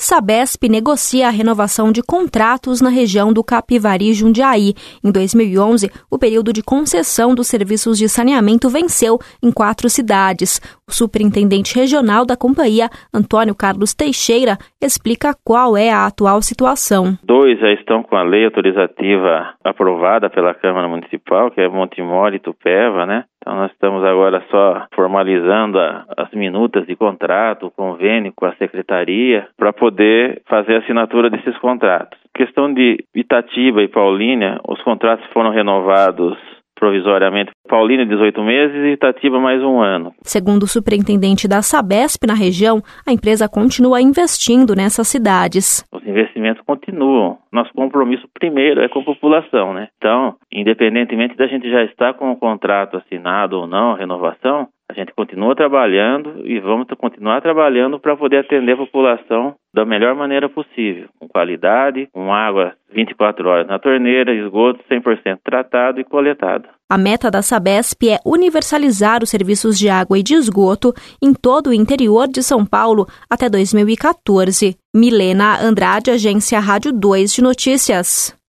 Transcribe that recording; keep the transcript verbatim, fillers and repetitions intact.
Sabesp negocia a renovação de contratos na região do Capivari Jundiaí. Em dois mil e onze, o período de concessão dos serviços de saneamento venceu em quatro cidades. O superintendente regional da companhia, Antônio Carlos Teixeira, explica qual é a atual situação. Dois já estão com a lei autorizativa aprovada pela Câmara Municipal, que é Montemor e Tupéva, né? Então nós estamos agora só formalizando a, as minutas de contrato, o convênio com a secretaria, para poder fazer a assinatura desses contratos. Questão de Itatiba e Paulínia, os contratos foram renovados provisoriamente. Paulínia, dezoito meses e Itatiba, mais um ano. Segundo o superintendente da Sabesp na região, a empresa continua investindo nessas cidades. Os investimentos continuam. Nosso compromisso primeiro é com a população, né? Então, independentemente da gente já estar com o contrato assinado ou não, a renovação, a gente continua trabalhando e vamos continuar trabalhando para poder atender a população da melhor maneira possível, com qualidade, com água vinte e quatro horas na torneira, esgoto cem por cento tratado e coletado. A meta da Sabesp é universalizar os serviços de água e de esgoto em todo o interior de São Paulo até dois mil e quatorze. Milena Andrade, Agência Rádio dois de Notícias.